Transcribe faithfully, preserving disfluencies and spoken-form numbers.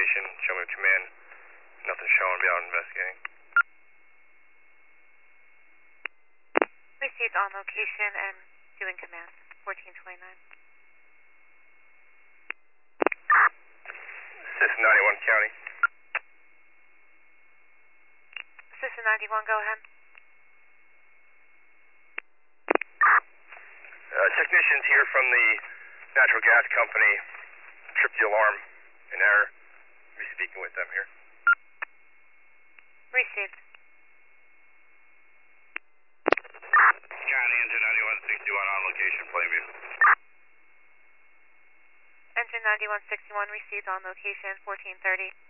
location, show me command. Nothing showing, be out investigating. Received on location and doing command, fourteen twenty-nine. Assistant ninety-one County. Assistant ninety-one, go ahead. Uh, technicians here from the natural gas company tripped the alarm in error. I'll be speaking with them here. Received. County engine ninety-one sixty-one on location, Plainview. Engine ninety-one sixty-one received on location, fourteen thirty.